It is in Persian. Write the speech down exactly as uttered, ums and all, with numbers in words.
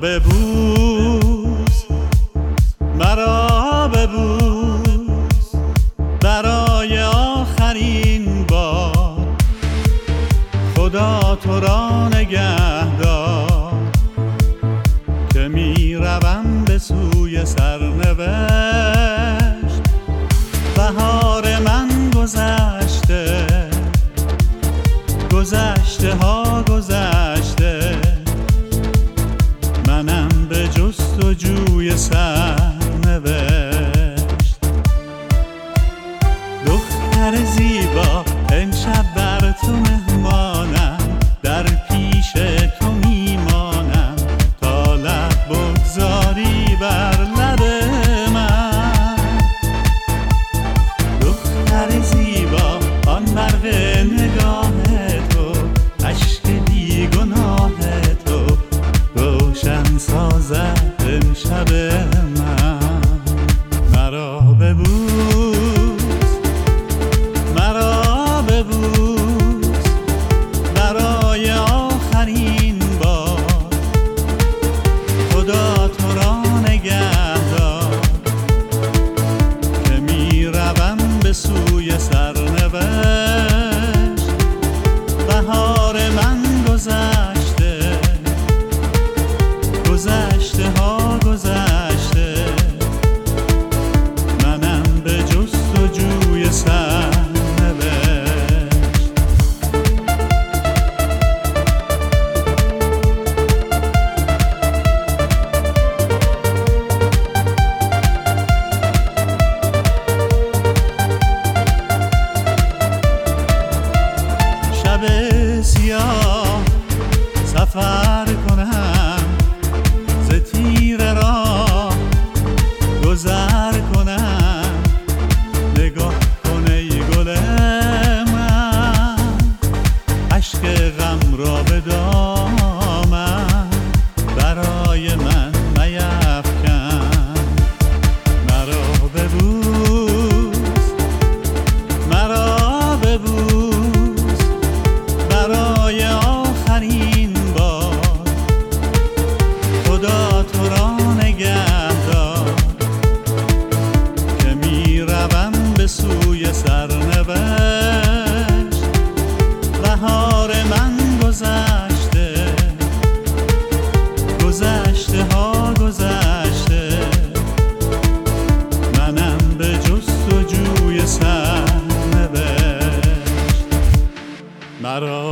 ببوس، مرا ببوس برای آخرین بار. خدا تو را نگه دار که می روم به سوی سرنوشت. بهار من گذشته، گذشته ها گذشته، منم به جستجوی سرنوشت. دختر زیبا امشب بر تو مهمانم، در پیش تو میمانم تا لب بگذاری بر لب من. دختر زیبا آن برق نگاه تو، اشک بیگناه تو روشن سازد امشب من. مرا ببوس، مرا ببوس برای آخرین بار. خدا تو را نگه دار که می روم به سوی سرنوشت. بهار من گذشته، گذشته ها گذشته، منم به جستجوی سرنوشت. شب سیاه سفر کنم، ز تیره راه گذر کنم. نگاه کن ای گل من، اشک غم را به دامن برای من میفکن. مرا ببوس، مرا ببوس برای آخرین بار. خدا تو را نگه دار که می روم به سوی سرنوشت. بهار من گذشته، گذشته ها گذشته، منم به جستجوی سرنوشت. مرا